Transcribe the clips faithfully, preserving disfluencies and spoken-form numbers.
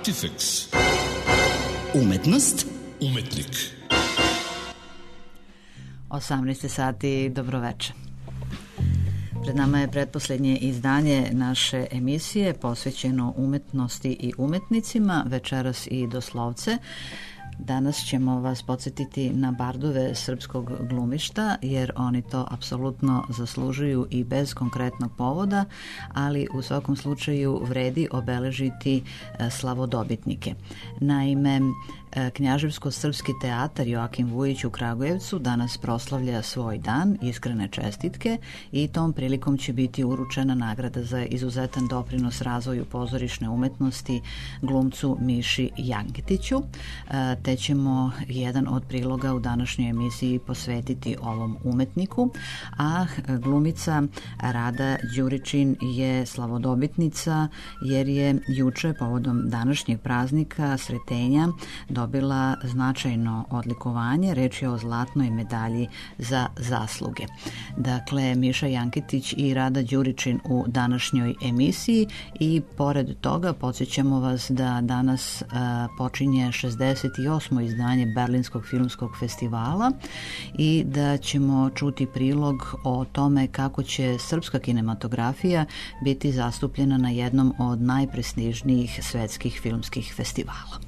Artifex. Umetnost. Umetnik. osamnaest sati, dobroveče. Pred nama je pretposlednje izdanje naše emisije posvećeno umetnosti i umetnicima, večeras i doslovce. Danas ćemo vas podsjetiti na bardove srpskog glumišta, jer oni to apsolutno zaslužuju i bez konkretnog povoda, ali u svakom slučaju vredi obeležiti slavodobitnike. Naime, Knjaževsko-srpski teatar Joakim Vujić u Kragujevcu danas proslavlja svoj dan, iskrene čestitke, i tom prilikom će biti uručena nagrada za izuzetan doprinos razvoju pozorišne umetnosti glumcu Miši Janketiću, te ćemo jedan od priloga u današnjoj emisiji posvetiti ovom umetniku, a glumica Rada Đuričin je slavodobitnica jer je juče povodom današnjeg praznika Sretenja dobila značajno odlikovanje. Reč je o zlatnoj medalji za zasluge. Dakle, Miša Janketić i Rada Đuričin u današnjoj emisiji, i pored toga podsjećamo vas da danas a, počinje šezdeset osmo izdanje Berlinskog filmskog festivala i da ćemo čuti prilog o tome kako će srpska kinematografija biti zastupljena na jednom od najprestižnijih svetskih filmskih festivala.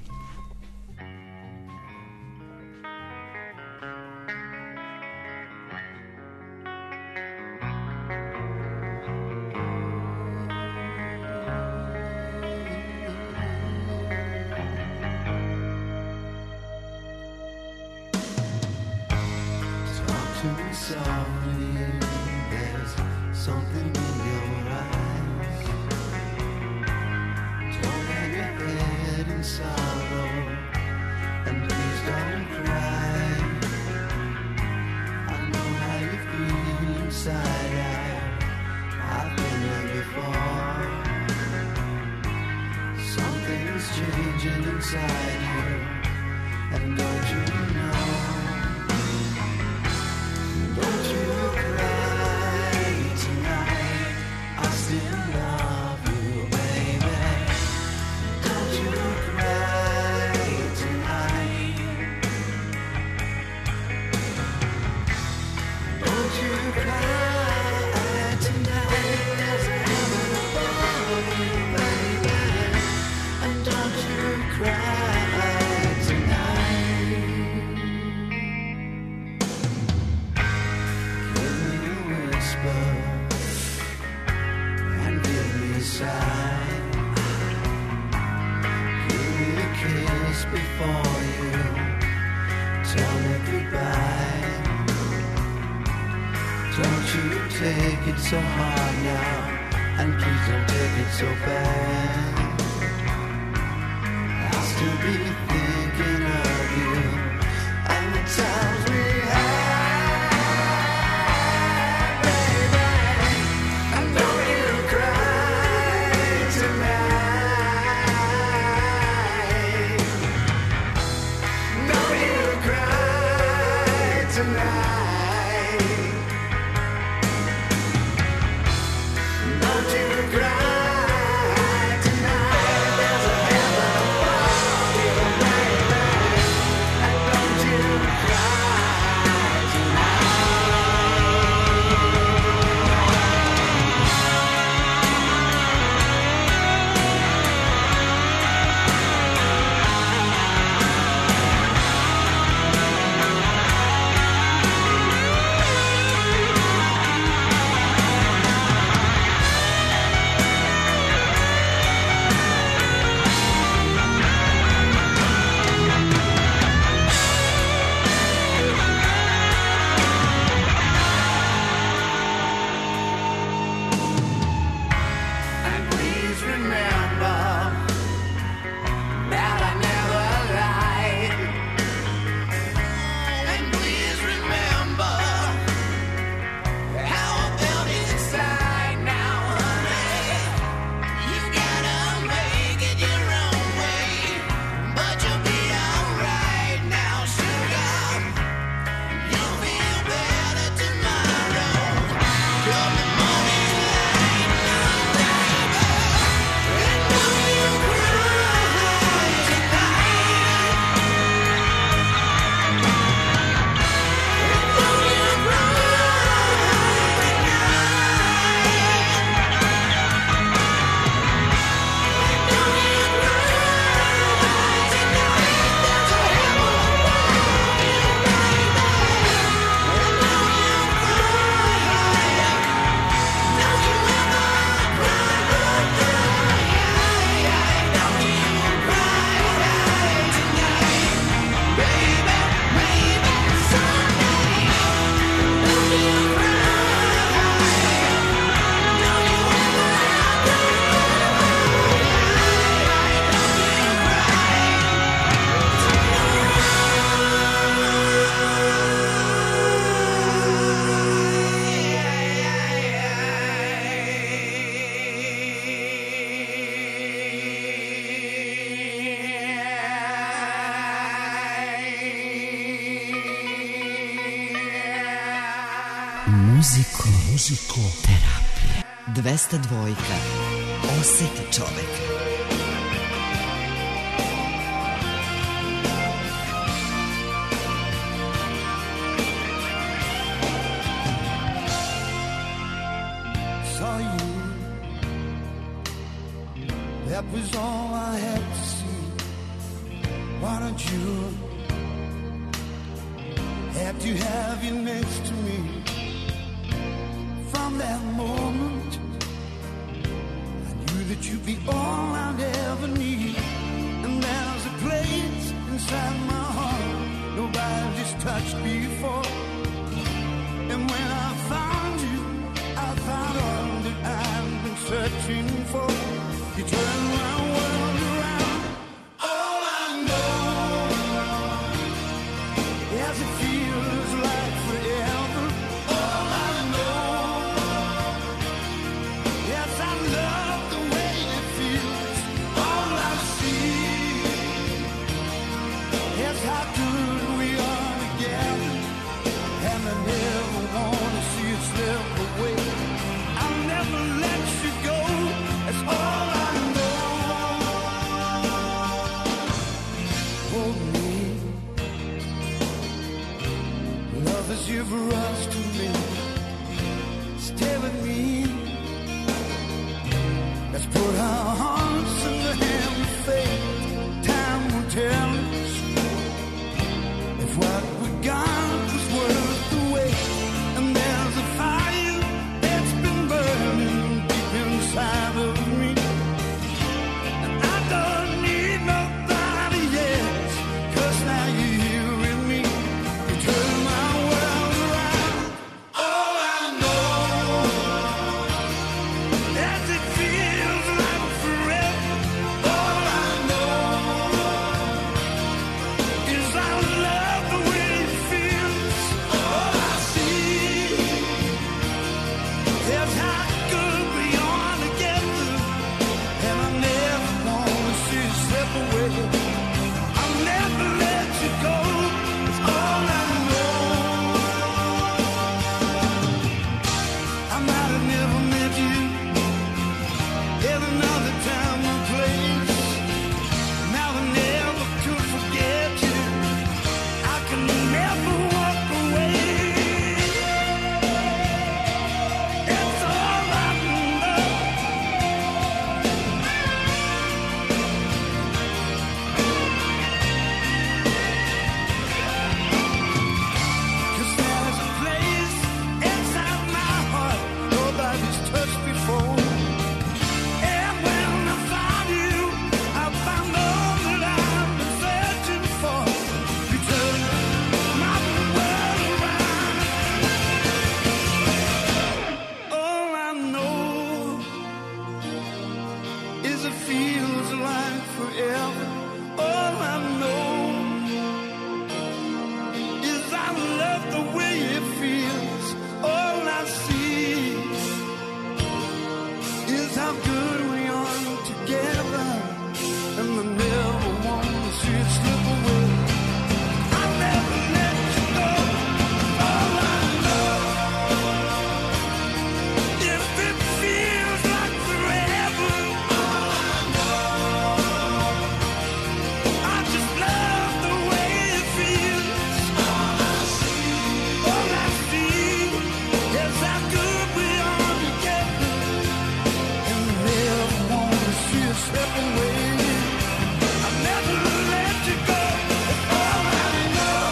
So hard now, and please don't take it so bad. I'll still be thinking of you and the times we had, baby. And don't you cry tonight. Don't you cry tonight. Cry tonight, there's a heaven above you. Muziko. Muziko. Terapija. dvesta dvojka. Osjeti čovek. Saw you. That was all I had to see. Why don't you have to have you next to me? From that moment I knew that you'd be all I'd ever need. And there's a place inside my heart nobody's touched before. And when I found you, I found all that I've been searching for. You turned my world around. All I know, yes, it feels like forever. All I know, yes, I love the way it feels. All I see, yes, how good we are together. And I never want to see it slip away. I'll never let you go. That's all I know. Hold me. Love is your rush to me. Stay with me. Let's put our hearts in the hand of fate. Time will tell us if what we got was worth the wait. And there's a fire that's been burning deep inside of me. And I don't need nobody else, 'cause now you're here with me. You turn my world around. All I know, as it feels like forever. All I know is I love the way it feels. All I see is how good we are together. And I never want to see you slip away. I'll never let you go. It's all I know. I might have never met you in another time or place. Now I never could forget you. I can never walk away. It's all I know. 'Cause there's a place inside my heart nobody's touched before. And when I found you, I found all that I've been searching for. You turned my world around. All I know is it feels like forever. All I know is I love the way it feels. All I see is how good we are together. And I never want to see it slip away. I never let you go. All I know, if it feels like forever. All I know, I just love the way it feels. All I see, all I see is how good we are together. And I never want to see it slip away. I never let you go. It's all I know.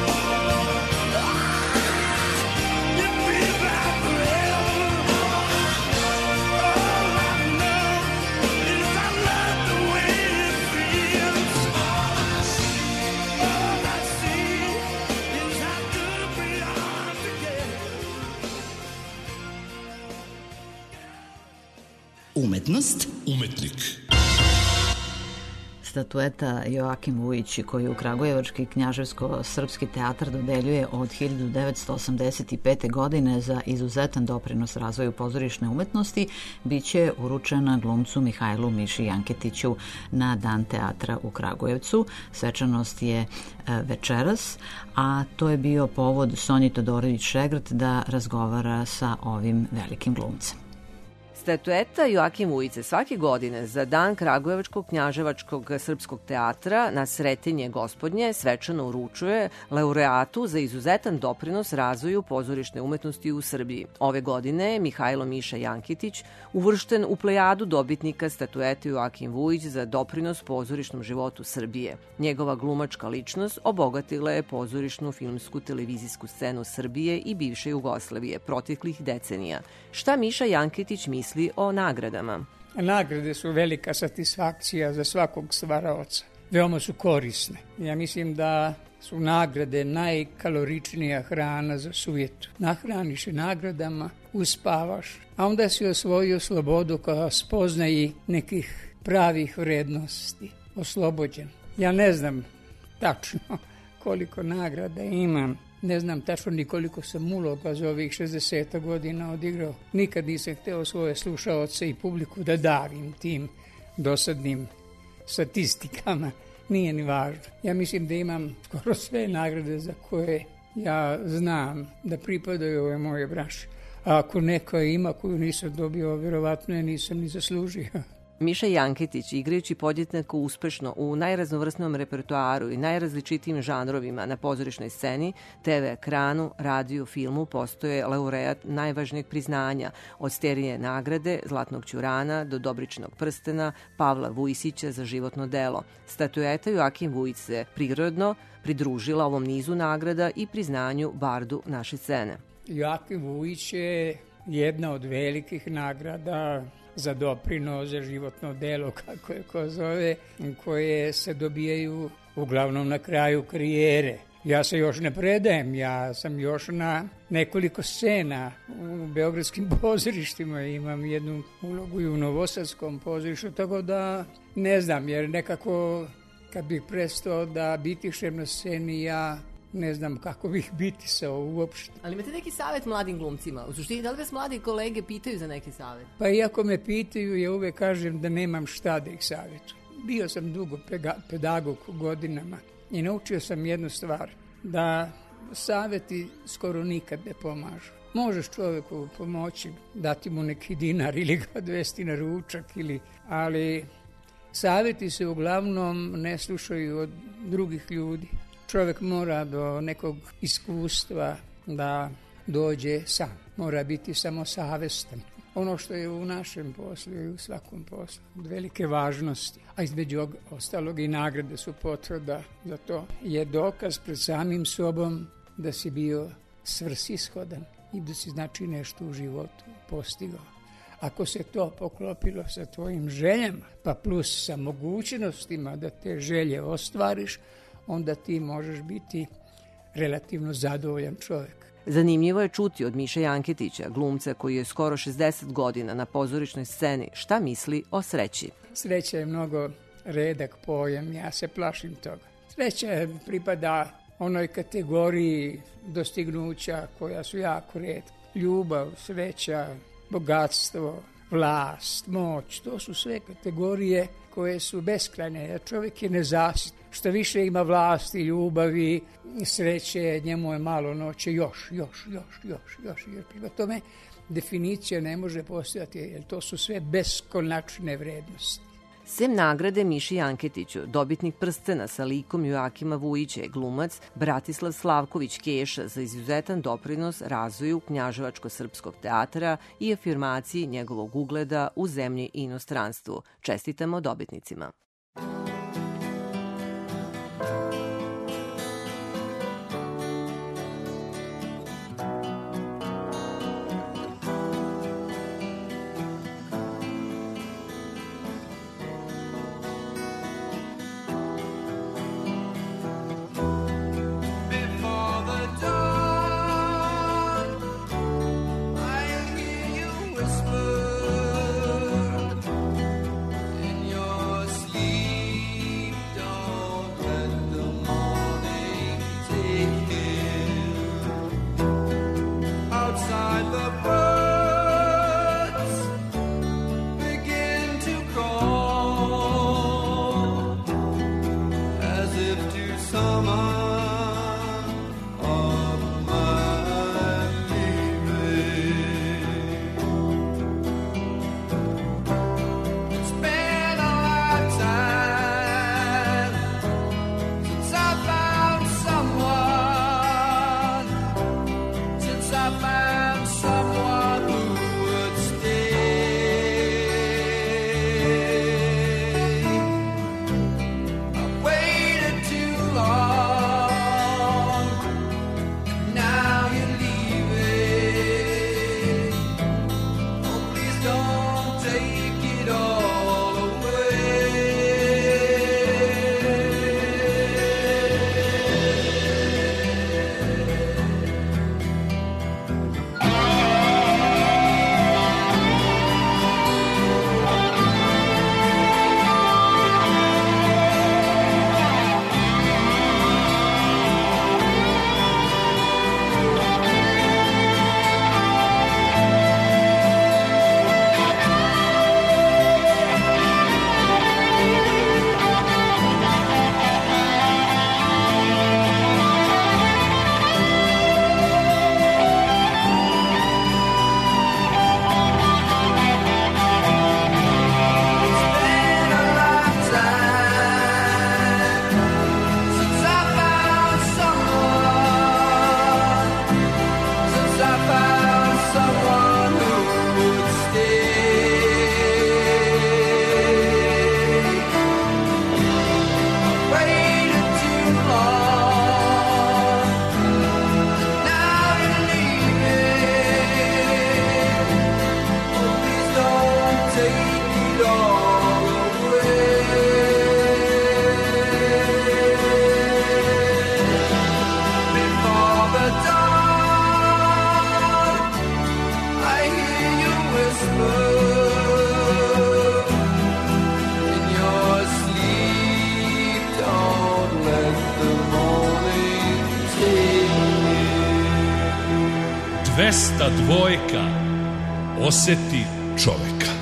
It feels like forever. All I know is I love the way it feels. All I see, all I see is how good we are together. Umetnost Umetnik. Statueta Joakim Vujić, koju Kragujevački knjaževsko-srpski teatar dodeljuje od hiljadu devetsto osamdeset pete. godine za izuzetan doprinos razvoju pozorišne umetnosti, biće uručena glumcu Mihajlu Miši Janketiću na Dan teatra u Kragujevcu. Svečanost je večeras, a to je bio povod Sonji Todorović-Šegrt da razgovara sa ovim velikim glumcem. Statueta Joakim Vujić svake godine za Dan Kragujevačkog knjaževačkog srpskog teatra na Sretenje Gospodnje svečano uručuje laureatu za izuzetan doprinos razvoju pozorišne umetnosti u Srbiji. Ove godine je Mihajlo Miša Janketić uvršten u plejadu dobitnika statuete Joakim Vujić za doprinos pozorišnom životu Srbije. Njegova glumačka ličnost obogatila je pozorišnu, filmsku, televizijsku scenu Srbije i bivše Jugoslavije proteklih decenija. Šta Miša Janketić misli o nagradama? Nagrade su velika satisfakcija za svakog stvaraoca. Veoma su korisne. Ja mislim da su nagrade najkaloričnija hrana za sujetu. Nahraniš je nagradama, uspavaš, a onda si osvojio slobodu koja spoznaje nekih pravih vrednosti. Oslobođen. Ja ne znam tačno koliko nagrada imam. Ne znam tačno ni koliko sam uloga za ovih šezdeset godina odigrao. Nikad nisam hteo svoje slušaoce i publiku da davim tim dosadnim statistikama. Nije ni važno. Ja mislim da imam skoro sve nagrade za koje ja znam da pripadaju ove moje braše. A ako neko ima koju nisam dobio, vjerovatno je nisam ni zaslužio. Miša Janketić, igrajući podjetnako uspešno u najraznovrsnom repertoaru i najrazličitijim žanrovima na pozorišnoj sceni, te ve ekranu, radiju, filmu, postoje laureat najvažnijeg priznanja, od Sterije nagrade, Zlatnog ćurana do Dobričnog prstena, Pavla Vujsića za životno delo. Statueta Joakim Vujić se prirodno pridružila ovom nizu nagrada i priznanju bardu naše scene. Joakim Vujić je jedna od velikih nagrada za doprinos, za životno delo, kako je ko zove, koje se dobijaju uglavnom na kraju karijere. Ja se još ne predajem, ja sam još na nekoliko scena u beogradskim pozorištima, imam jednu ulogu i u novosadskom pozorištu, tako da ne znam, jer nekako kad bih prestao da bitišem na sceni, ja ne znam kako bih bitisao uopšte. Ali imate neki savjet mladim glumcima? U suštini, da li vas mladi kolege pitaju za neki savjet? Pa iako me pitaju, ja uvek kažem da nemam šta da ih savjetujem. Bio sam dugo pedagog godinama i naučio sam jednu stvar, da savjeti skoro nikad ne pomažu. Možeš čoveku pomoći, dati mu neki dinar ili ga odvesti na ručak, ili, ali savjeti se uglavnom ne slušaju od drugih ljudi. Čovjek mora do nekog iskustva da dođe sam. Mora biti samosavestan. Ono što je u našem poslu i u svakom poslu od velike važnosti, a između ostalog i nagrade su potvrda za to, je dokaz pred samim sobom da si bio svrsishodan i da si znači nešto u životu postigao. Ako se to poklopilo sa tvojim željama, pa plus sa mogućnostima da te želje ostvariš, onda ti možeš biti relativno zadovoljan čovjek. Zanimljivo je čuti od Miše Janketića, glumca koji je skoro šezdeset godina na pozorišnoj sceni, šta misli o sreći. Sreća je mnogo redak pojam, ja se plašim toga. Sreća pripada onoj kategoriji dostignuća koja su jako retka. Ljubav, sreća, bogatstvo, vlast, moć, to su sve kategorije koje su beskrajne, jer čovjek je nezasit. Što više ima vlasti, ljubavi, sreće, njemu je malo noće, još, još, još, još, još. Jer prema tome definicija ne može postojati, jer to su sve beskonačne vrednosti. Sem nagrade Miši Janketiću, dobitnik prstena sa likom Joakima Vujića je glumac Bratislav Slavković Keša za izuzetan doprinos razvoju knjaževačko-srpskog teatra i afirmaciji njegovog ugleda u zemlji i inostranstvu. Čestitamo dobitnicima. Sleep. whisper in your sleep. Don't let the morning take you. dvesta dvojka. Oseti čoveka.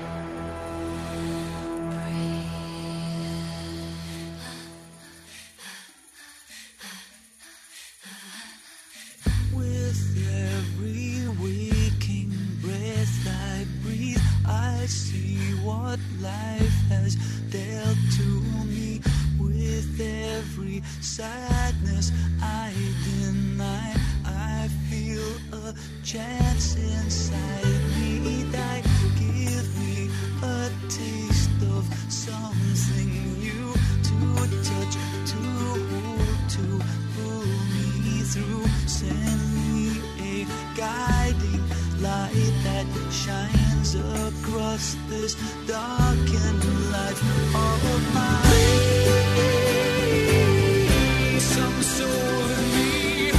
Chance inside me that give me a taste of something new to touch, to hold, to pull me through. Send me a guiding light that shines across this darkened life of mine. Some soul in me.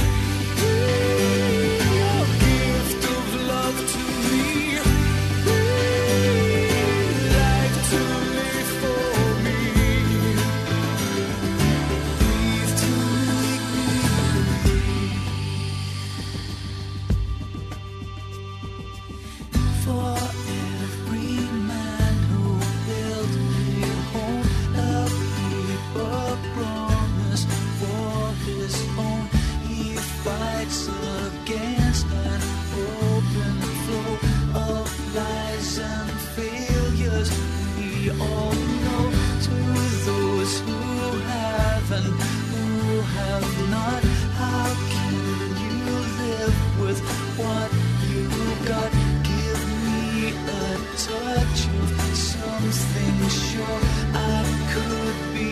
Against an open flow of lies and failures, we all know. To those who have and who have not, how can you live with what you got? Give me a touch of something sure. I could be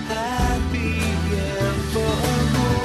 happy evermore.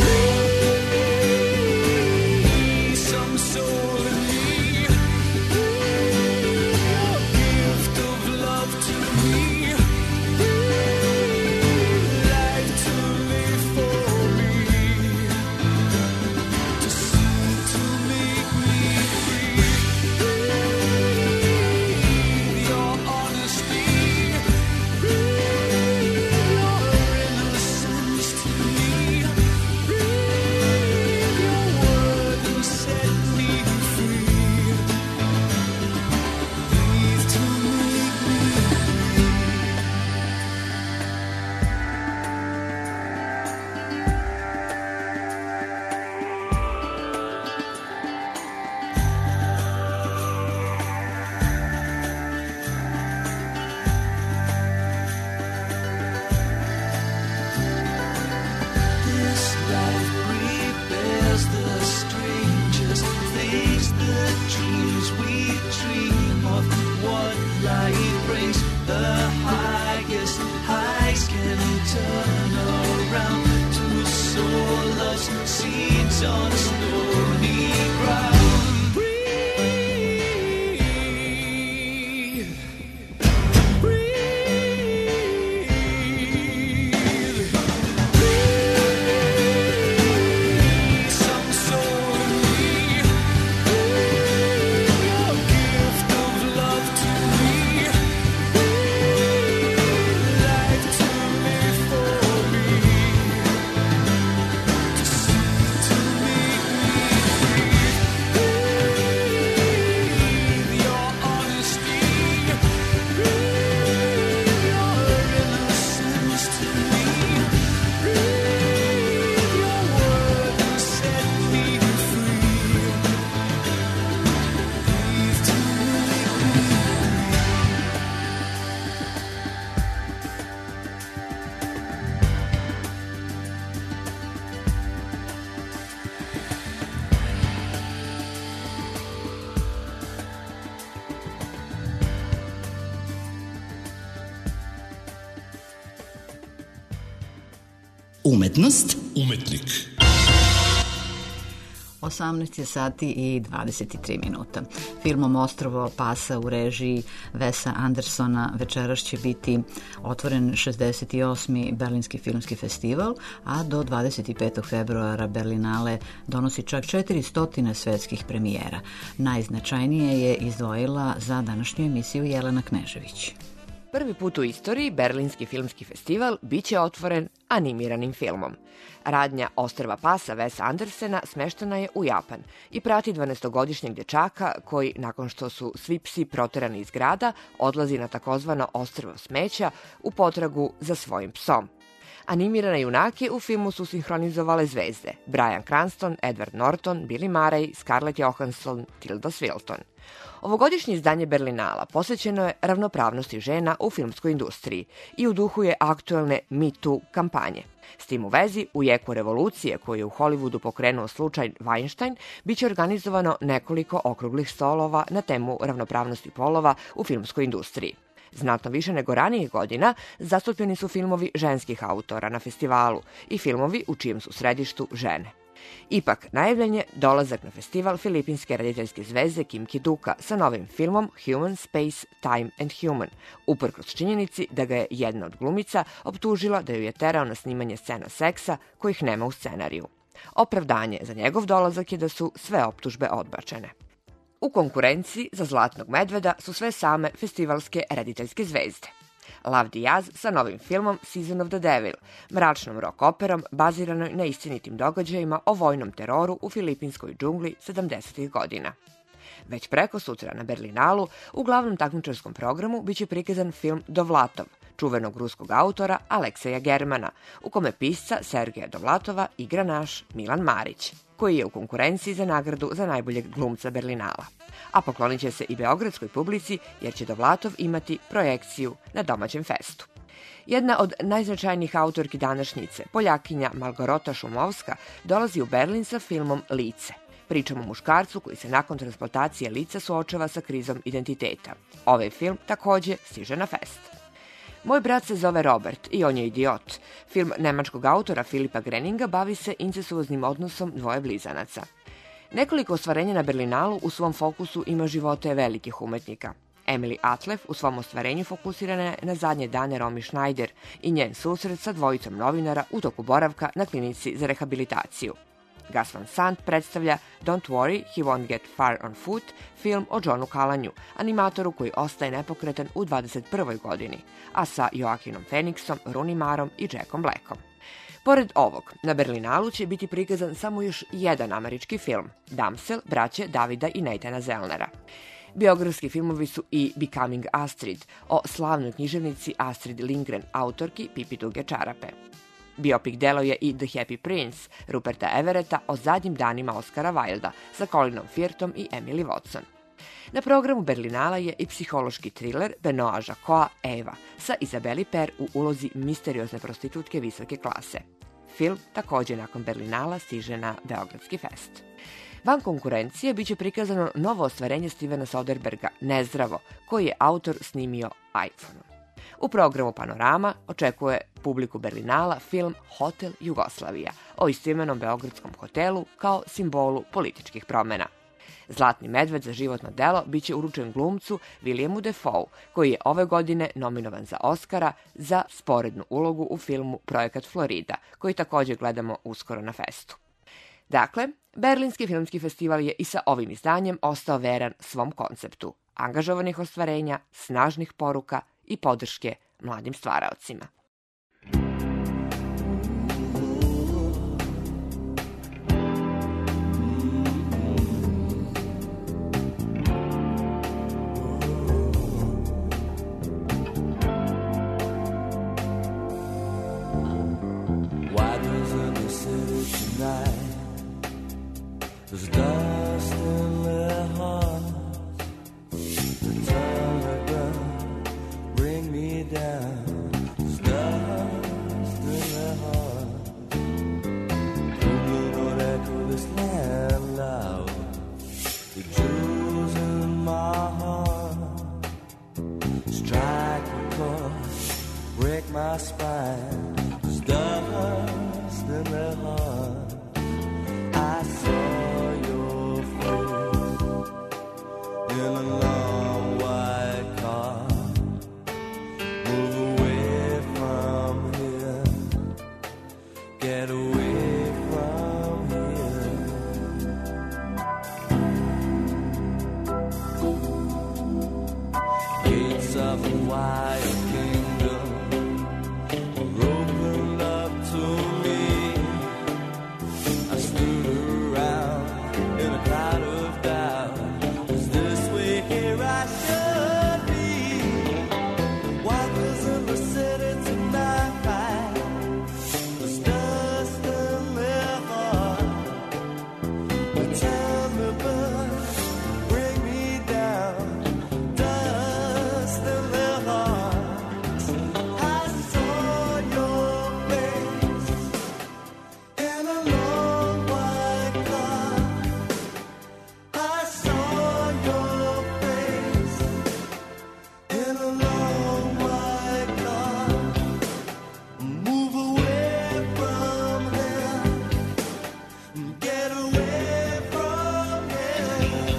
Umetnost, umetnik, osamnaest je sati i dvadeset tri minuta. Filmom Ostrvo pasa u režiji Wesa Andersona večeras će biti otvoren šezdeset osmi Berlinski filmski festival, a do dvadeset petog februara Berlinale donosi čak četiristo svetskih premijera. Najznačajnije je izdvojila za današnju emisiju Jelena Knežević. Prvi put u istoriji Berlinski filmski festival biće otvoren animiranim filmom. Radnja Ostrva pasa Wesa Andersena smeštena je u Japan i prati dvanaestogodišnjeg dječaka koji, nakon što su svi psi proterani iz grada, odlazi na takozvano ostrvo smeća u potragu za svojim psom. Animirane junake u filmu su sinhronizovale zvezde Bryan Cranston, Edward Norton, Billy Murray, Scarlett Johansson, Tilda Swinton. Ovogodišnje izdanje Berlinala posvećeno je ravnopravnosti žena u filmskoj industriji i u duhu je aktuelne Me Too kampanje. S tim u vezi, u jeku revolucije koju je u Hollywoodu pokrenuo slučaj Weinstein, biće organizovano nekoliko okruglih stolova na temu ravnopravnosti polova u filmskoj industriji. Znatno više nego ranijih godina zastupljeni su filmovi ženskih autora na festivalu i filmovi u čijem su središtu žene. Ipak, najavljen je dolazak na festival filipinske rediteljske zvezde Kim Ki-duka sa novim filmom Human, Space, Time and Human, uprkos činjenici da ga je jedna od glumica optužila da ju je terao na snimanje scena seksa kojih nema u scenariju. Opravdanje za njegov dolazak je da su sve optužbe odbačene. U konkurenciji za Zlatnog medveda su sve same festivalske rediteljske zvezde. Lav Diaz sa novim filmom Season of the Devil, mračnom rock operom baziranoj na istinitim događajima o vojnom teroru u filipinskoj džungli sedamdesetih godina. Već preko sutra na Berlinalu u glavnom takmičarskom programu biće prikazan film Dovlatov, čuvenog ruskog autora Alekseja Germana, u kome pisca Sergeja Dovlatova igra naš Milan Marić, koji je u konkurenciji za nagradu za najboljeg glumca Berlinala. A poklonit će se i beogradskoj publici jer će Dovlatov imati projekciju na domaćem festu. Jedna od najznačajnijih autorki današnjice, Poljakinja Malgorota Šumovska, dolazi u Berlin sa filmom Lice. Pričamo o muškarcu koji se nakon transplantacije lica suočava sa krizom identiteta. Ovaj film takođe stiže na fest. Moj brat se zove Robert i on je idiot. Film nemačkog autora Filipa Greninga bavi se incestuoznim odnosom dvoje blizanaca. Nekoliko ostvarenja na Berlinalu u svom fokusu ima živote velikih umetnika. Emily Atlef u svom ostvarenju fokusirana je na zadnje dane Romy Schneider i njen susret sa dvojicom novinara u toku boravka na klinici za rehabilitaciju. Gus Van Sant predstavlja Don't Worry, He Won't Get Far on Foot, film o Johnu Kalanju, animatoru koji ostaje nepokretan u dvadeset prvoj godini, a sa Joaquinom Phoenixom, Rooney Marom i Jackom Blackom. Pored ovog, na Berlinalu će biti prikazan samo još jedan američki film, Damsel, braće Davida i Nathana Zellnera. Biografski filmovi su i Becoming Astrid, o slavnoj književnici Astrid Lindgren, autorki Pipi duge čarape. Biopik delo je i The Happy Prince, Ruperta Everetta o zadnjim danima Oscara Wilda sa Colinom Firthom i Emily Watson. Na programu Berlinala je i psihološki triler Benoît Jacquot Eva sa Isabelle Per u ulozi misteriozne prostitutke visoke klase. Film takođe nakon Berlinala stiže na Beogradski fest. Van konkurencije biće prikazano novo ostvarenje Stevena Soderberga Nezdravo, koji je autor snimio iPhone-om. U programu Panorama očekuje publiku Berlinala film Hotel Jugoslavija o istoimenom beogradskom hotelu kao simbolu političkih promena. Zlatni medved za životno delo biće uručen glumcu Williamu Defoe, koji je ove godine nominovan za Oscara za sporednu ulogu u filmu Projekat Florida, koji takođe gledamo uskoro na festu. Dakle, Berlinski filmski festival je i sa ovim izdanjem ostao veran svom konceptu angažovanih ostvarenja, snažnih poruka i podrške mladim stvaraocima. There's dust in their hearts. The telegram bring me down. There's dust in their hearts. You don't echo this land loud. The jewels in my heart strike a chord, break my spine. There's dust in their hearts. I saw you quiet kingdom were opened up to me. I stood around in a cloud of doubt. Is this way here I should be? Walkers in the city tonight, there's dust in their heart. They tell me, but bring me down. Dust in their hearts. I saw your face in a long white car. I saw your face in a long white car. Move away from here. Get away from here.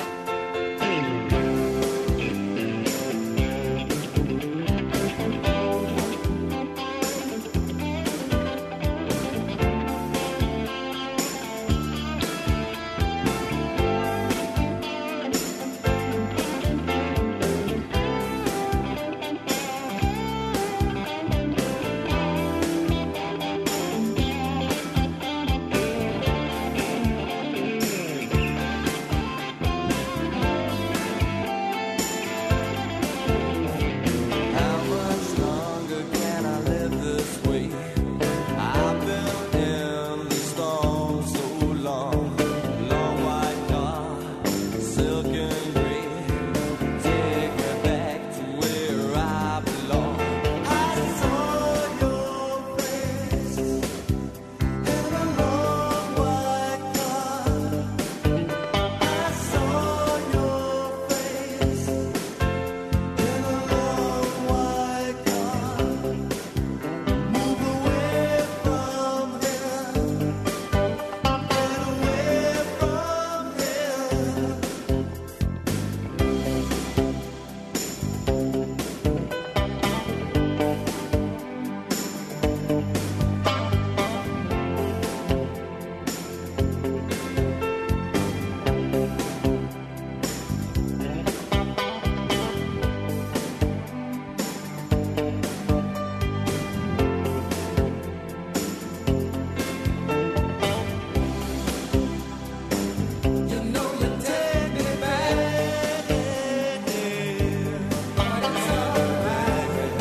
How much longer can I live this way? I've been in the storm so long. Long white car, silk and gray. Take me back to where I belong. I saw your face in a long white car. I saw your face in a long white car. Move away from here. Get away from here. You know you take me back, but it's alright.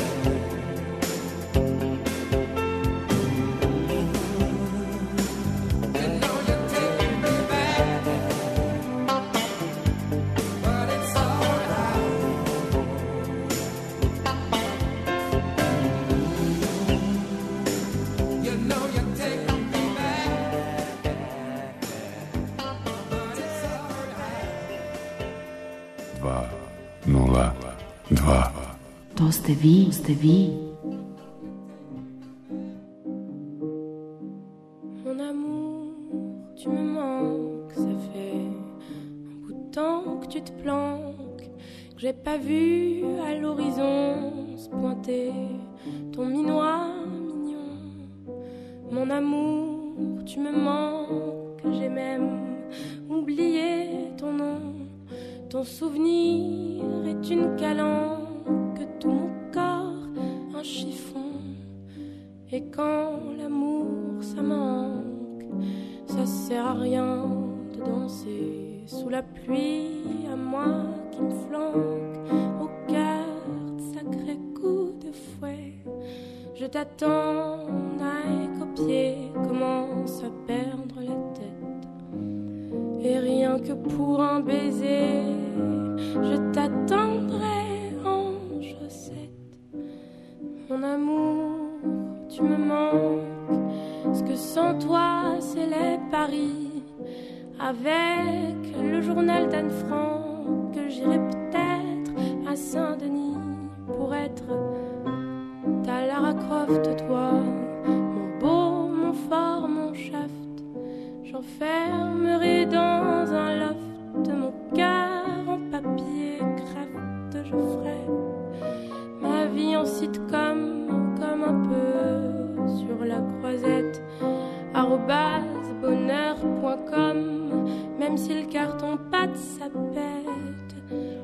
You know you take me back, but it's alright. You know you take me back, but it's alright. dva nula dva. To ste vi, ste vi. Mon amour, tu me manques, ça fait un bout de temps que tu te planques, que j'ai pas vu à l'horizon se pointer ton minois mignon. Mon amour, tu me manques, j'ai même oublié ton nom. Ton souvenir est une calanque, tout mon corps un chiffon. Et quand l'amour ça manque, ça sert à rien de danser sous la pluie à moi qui me flanque au cœur de sacrés coups de fouet. Je t'attends, Nike aux pieds, commence à perdre la tête. Et rien que pour un baiser, je t'attendrai en chaussettes. Mon amour, tu me manques, ce que sans toi c'est les paris. Avec le journal d'Anne Frank, que j'irai peut-être à Saint-Denis pour être ta Lara Croft, toi, mon beau, mon fort, mon shaft. J'enfermerai dans un loft mon cœur en papier craft. Je ferai ma vie en sitcom, comme un peu sur la croisette. Arrobase bonheur point com, même si le carton pâte ça pète. Pour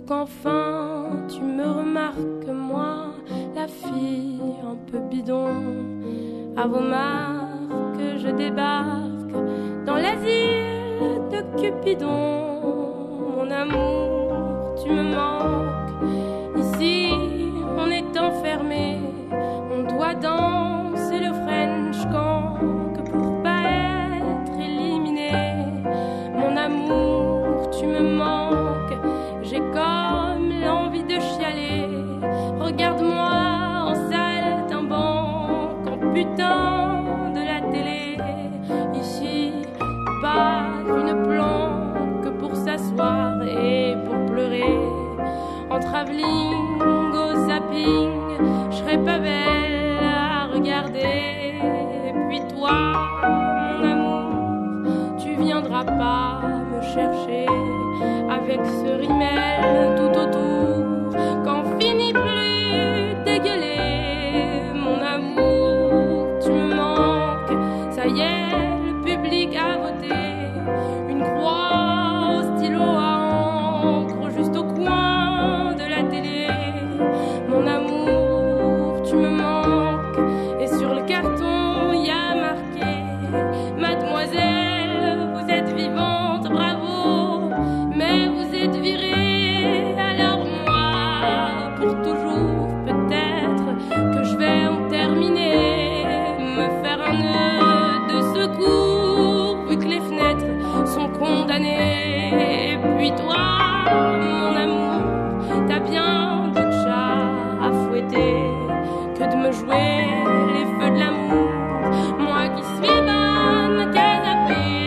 qu'enfin tu me remarques, moi, la fille un peu bidon, à vos marques je débarque dans l'asile de Cupidon. Mon amour, tu me manques, ici on est enfermé, on doit danser le French can que pour pas être éliminé. Mon amour, tu me manques, j'ai comme l'envie de chialer. Regarde-moi en saltimbanque, en putain de la télé. Ici, pas une planque pour s'asseoir et pour pleurer. En travelling au zapping, je serais pas belle à regarder. Et puis toi, mon amour, tu viendras pas me chercher avec ce rimel tout autour, qu'en finit plus dégueuler. Mon amour, tu me manques, ça y est, le public a voté. Une croix au stylo à encre juste au coin de la télé. Mon amour, tu me manques, et sur le carton y a marqué: Mademoiselle, vous êtes vivante, bravo, mais vous êtes virée. Alors moi, pour toujours, peut-être que je vais en terminer, me faire un nœud de secours, vu que les fenêtres sont condamnées. Et puis toi, mon amour, t'as bien d'autres chats à fouetter que de me jouer les feux de l'amour, moi qui suis bonne canapé.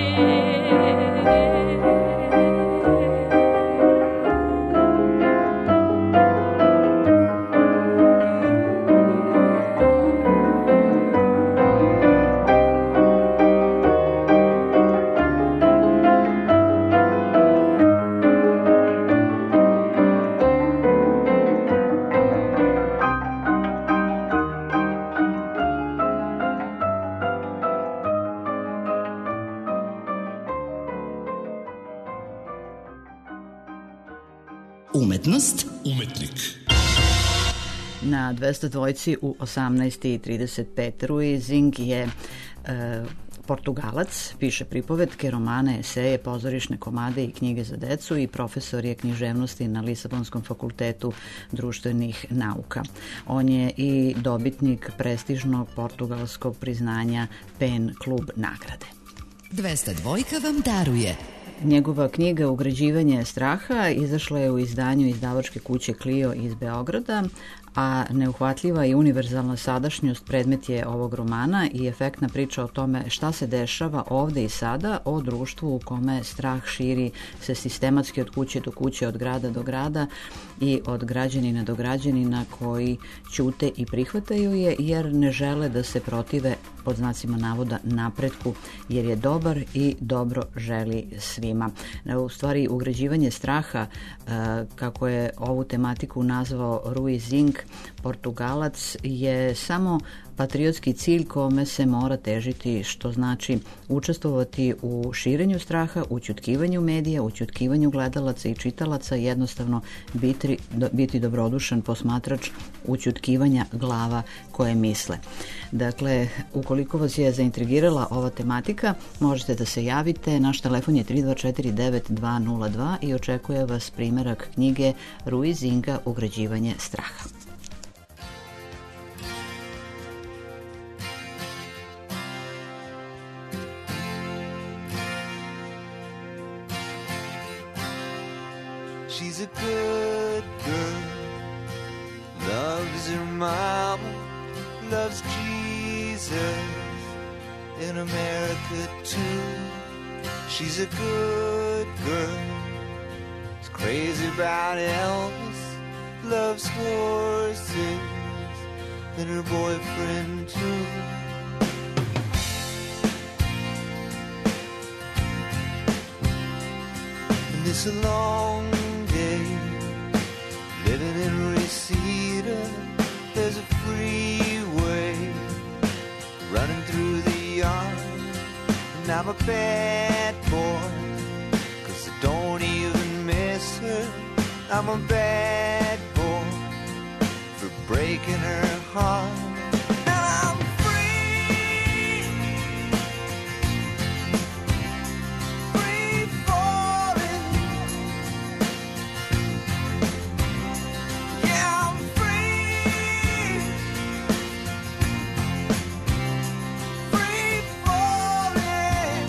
Umetnost, Umetnik. Na dvesta dvojci u osamnaest i trideset pet Rui Zing je e, Portugalac, piše pripovetke, romane, eseje, pozorišne komade i knjige za decu i profesor je književnosti na Lisabonskom fakultetu društvenih nauka. On je i dobitnik prestižnog portugalskog priznanja Pen klub nagrade. dvesta dvojka vam daruje. Njegova knjiga Ugrađivanje straha izašla je u izdanju izdavačke kuće Clio iz Beograda, a neuhvatljiva i univerzalna sadašnjost predmet je ovog romana i efektna priča o tome šta se dešava ovde i sada, o društvu u kome strah širi se sistematski od kuće do kuće, od grada do grada i od građanina do građanina koji ćute i prihvataju je jer ne žele da se protive, pod znacima navoda, napretku, jer je dobar i dobro želi svima. U stvari, ugrađivanje straha, kako je ovu tematiku nazvao Rui Zing, Portugalac, je samo patriotski cilj kome se mora težiti, što znači učestvovati u širenju straha, u ćutkivanju medija, u ćutkivanju gledalaca i čitalaca, jednostavno biti, biti dobrodušan posmatrač ućutkivanja glava koje misle. Dakle, ukoliko vas je zaintrigirala ova tematika, možete da se javite. Naš telefon je tri dva četiri devet dva nula dva i očekuje vas primerak knjige Rui Zinga Ugrađivanje straha. She's a good girl, loves her mama, loves Jesus in America too. She's a good girl, is crazy about Elvis, loves horses and her boyfriend too. And it's a long day living in Reseda. There's a freeway running through the yard, and I'm a bad boy, 'cause I don't even miss her. I I'm a bad boy for breaking her heart. Now I'm free, free falling. Yeah, I'm free, free falling.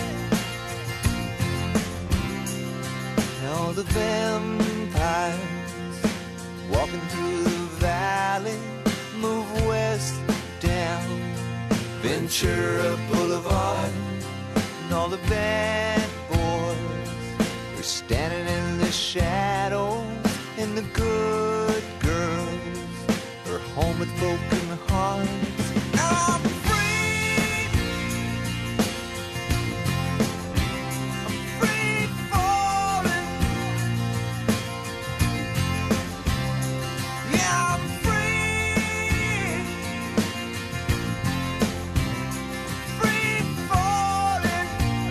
Now the vampires walking through the valley move west down Ventura Boulevard, and all the bad boys are standing in the shadows, and the good girls are home with broken hearts. Now I'm free, I'm free falling. Yeah, I'm free, free falling.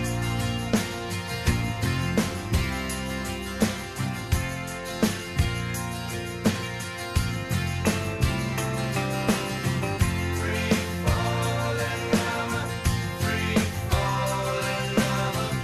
Free falling, I'm a free falling, I'm a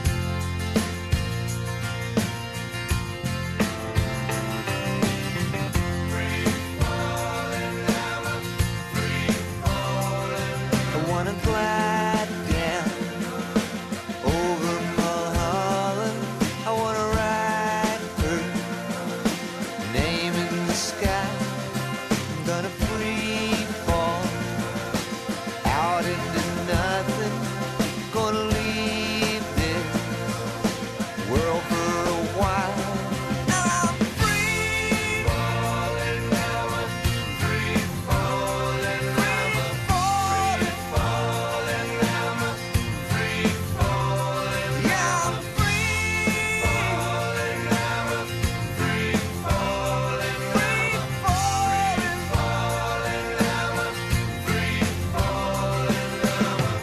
free falling, I'm a free falling. I wanna glide down over Mulholland. I wanna write her name in the sky. I'm gonna free fall out into nothing. Gonna leave this world for a while. Now I'm free falling, I'm a free falling, I'm a free falling, I'm a free falling. Yeah, I'm free falling, I'm a free falling, free falling, falling, I'm a free falling, I'm a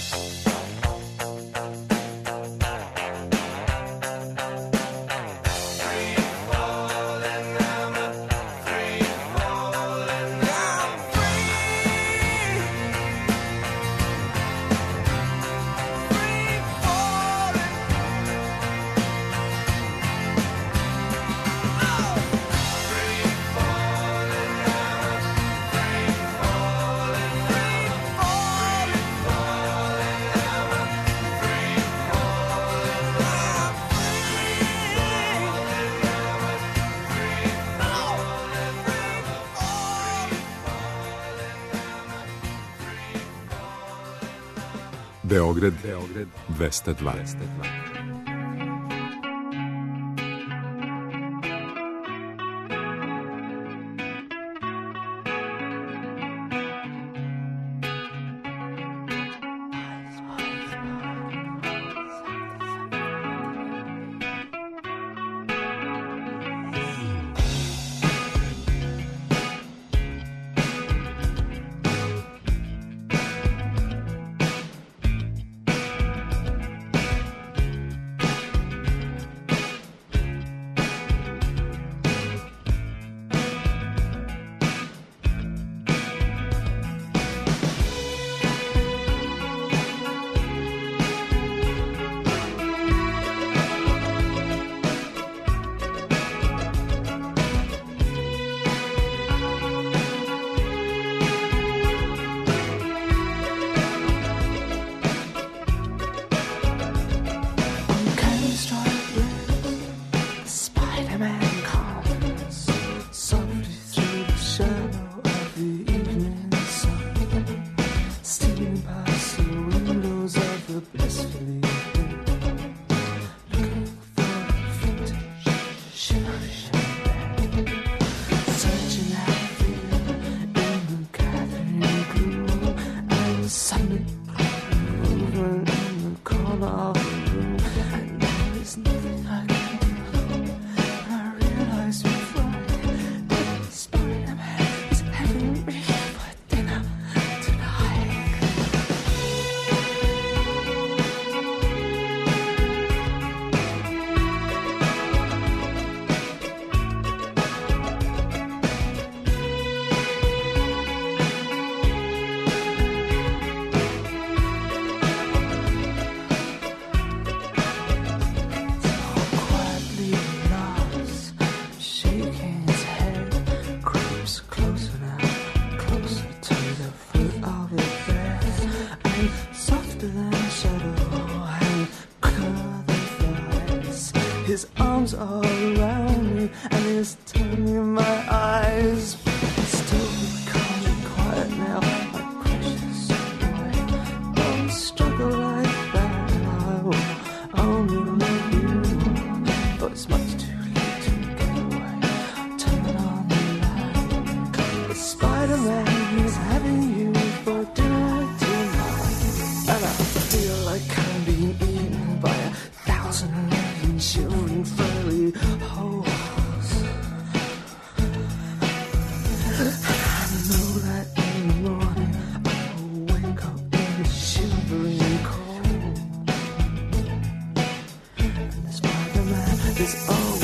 free falling, I'm a free falling, I'm free, free falling. Beograd, Beograd dvesta dva. Spider-Man is having you for dinner tonight, and I feel like I'm being eaten by a thousand million shivering furry holes. I know that in the morning I will wake up in the shivering cold, and the Spider-Man is always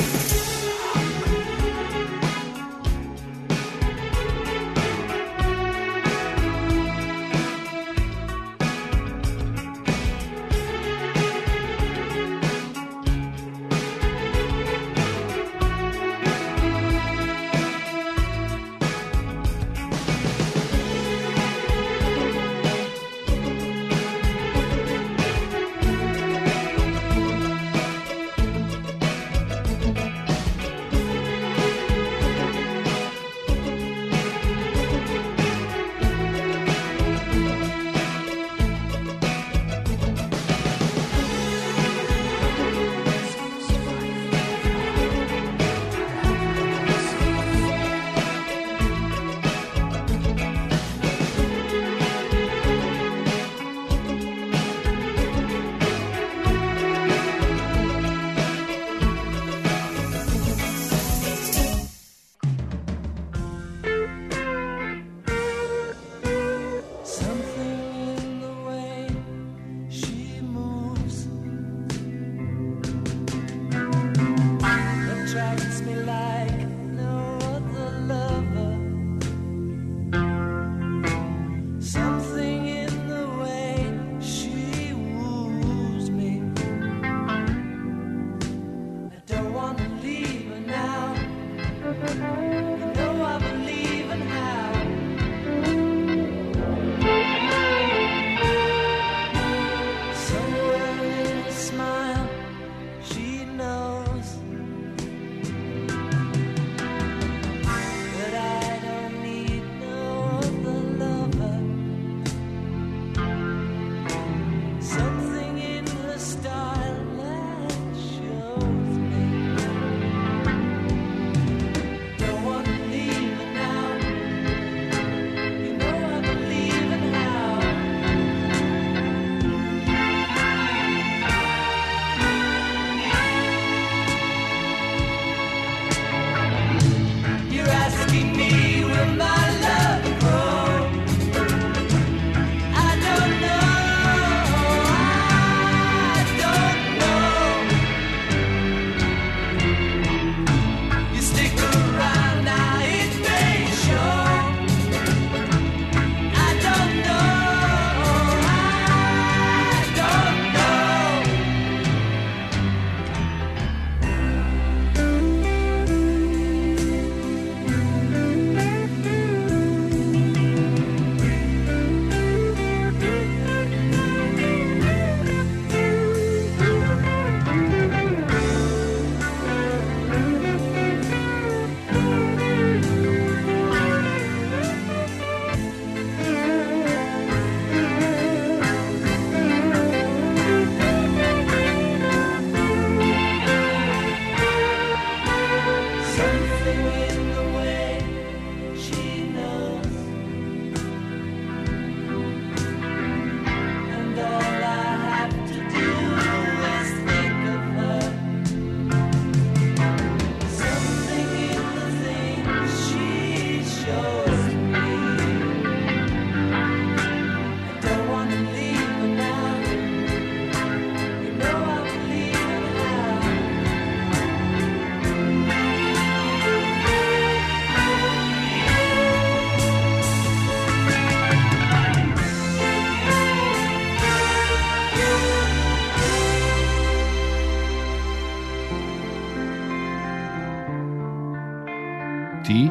Ti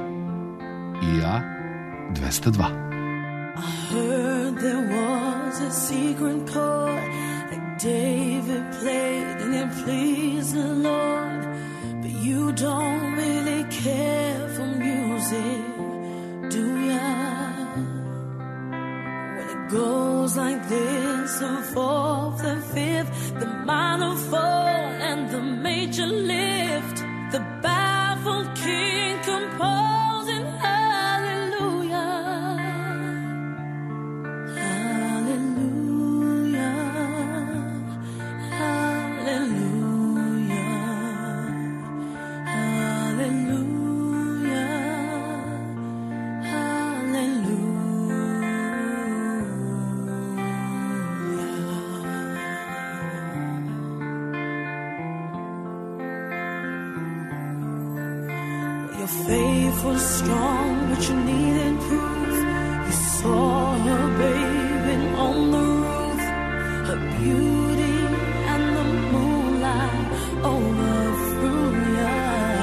i ja dvesta dva. I heard there was a secret chord that David played and it pleased the Lord, but you don't really care for music, do ya? When it goes like this, the fourth and fifth, the minor fall and the major lift, the baffled king composing hallelujah. life was strong, but you needed proof. You saw her bathing on the roof, her beauty and the moonlight overthrew you.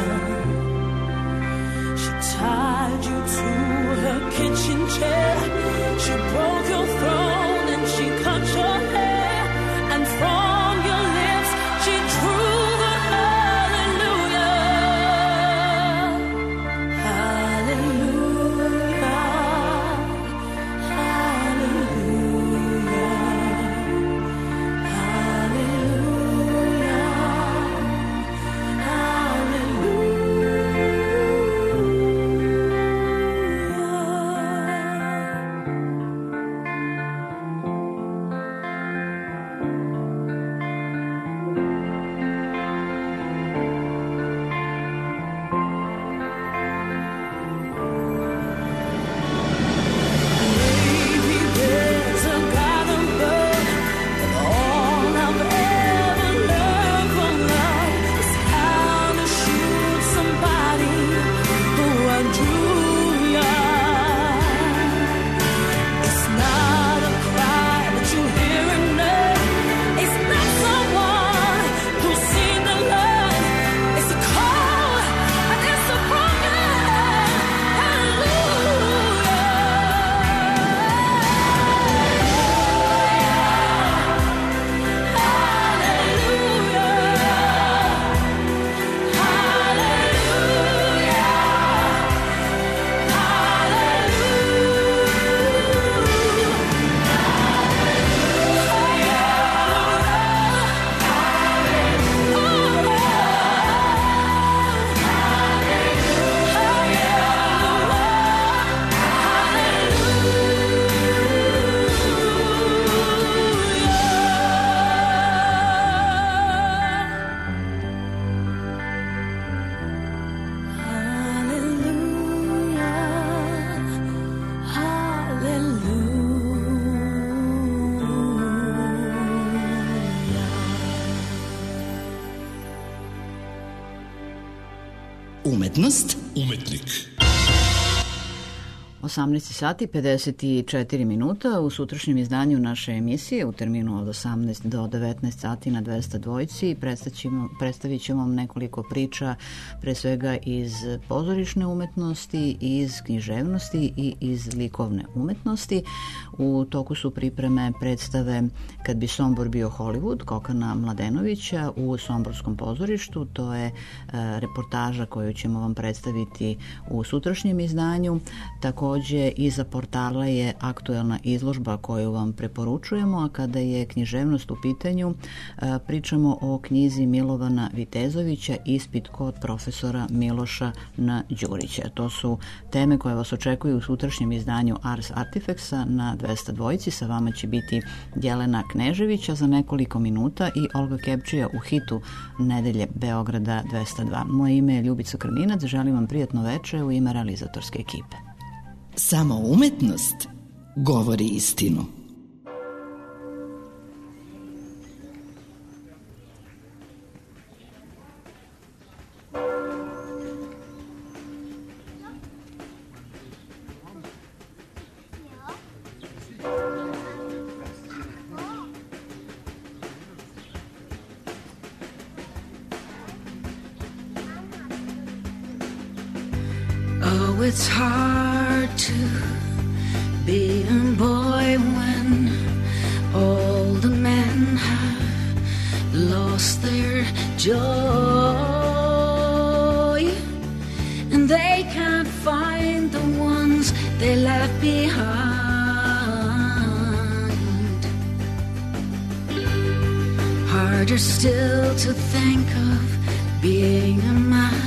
She tied you to her kitchen chair. She broke your throne and she cut your hair, and from your lips she drew the hallelujah. Hallelujah. Hallelujah. Umetnost, umetnik. osamnaest sati pedeset četiri minuta. U sutrašnjem izdanju naše emisije u terminu od osamnaest do devetnaest sati na dvesta dvojci predstavit ćemo vam nekoliko priča, pre svega iz pozorišne umetnosti, iz književnosti i iz likovne umetnosti. U toku su pripreme predstave Kad bi Sombor bio Hollywood Kokana Mladenovića u Somborskom pozorištu. To je e, reportaža koju ćemo vam predstaviti u sutrašnjem izdanju. Takođe, iza portala je aktuelna izložba koju vam preporučujemo, a kada je književnost u pitanju, pričamo o knjizi Milovana Vitezovića Ispit kod profesora Miloša N. Đurića. To su teme koje vas očekuju u sutrašnjem izdanju Ars Artifactsa na dvesta dvojci. Sa vama će biti Jelena Kneževića za nekoliko minuta i Olga Kepčija u hitu Nedelje Beograda dvesta dva. Moje ime je Ljubica Krminac, želim vam prijatno veče u ime realizatorske ekipe. Samo umetnost govori istinu. Oh, it's hard to be a boy when all the men have lost their joy and they can't find the ones they left behind. Harder still to think of being a man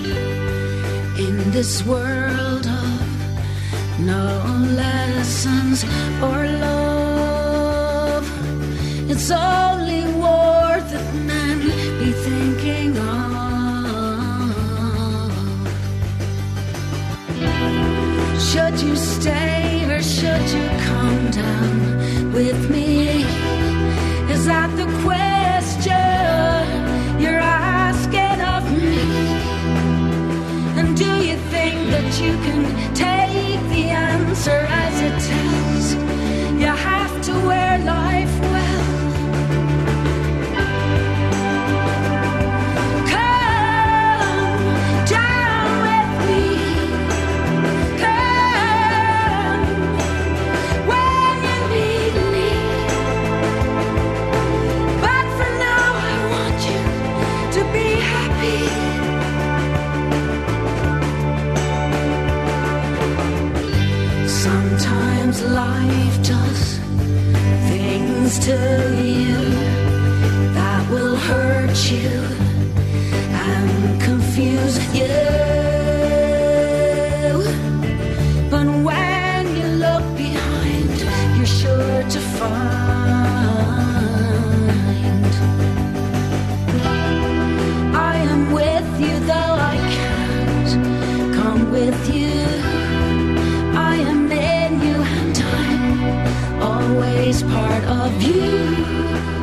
in this world of no lessons or love. It's only worth it men be thinking of. Should you stay or should you come down with me? Is that the question you're asking of me? And do you think that take the answer as it tells. You have to wear life well. Come down with me. Come when you need me. But for now I want you to be happy. Sometimes life does things to you that will hurt you and confuse you. But when you look behind, you're sure to find I am with you, though I can't come with you. I am in you and I'm always part of you.